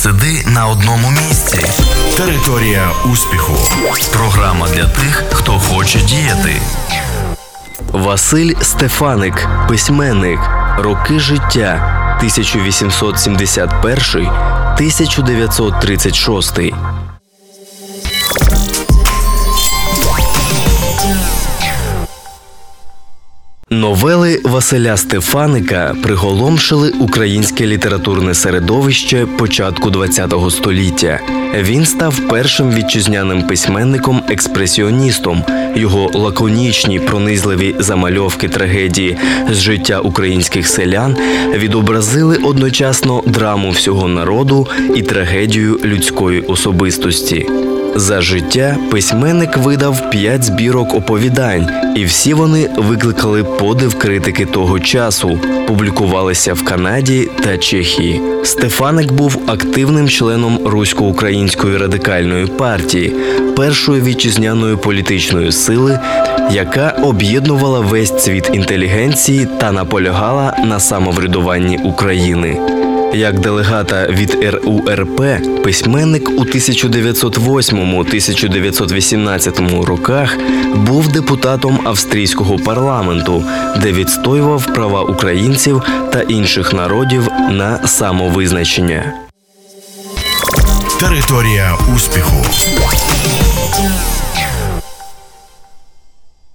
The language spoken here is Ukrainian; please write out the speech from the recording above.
сиди на одному місці. Територія успіху. Програма для тих, хто хоче діяти. Василь Стефаник, письменник. Роки життя 1871-1936. Новели Василя Стефаника приголомшили українське літературне середовище початку ХХ століття. Він став першим вітчизняним письменником-експресіоністом. Його лаконічні, пронизливі замальовки трагедії з життя українських селян відобразили одночасно драму всього народу і трагедію людської особистості. За життя письменник видав 5 збірок оповідань, і всі вони викликали подив критики того часу, публікувалися в Канаді та Чехії. Стефаник був активним членом Русько-української радикальної партії, першої вітчизняної політичної сили, яка об'єднувала весь цвіт інтелігенції та наполягала на самоврядуванні України. Як делегата від РУРП, письменник у 1908-1918 роках був депутатом австрійського парламенту, де відстоював права українців та інших народів на самовизначення. Територія успіху.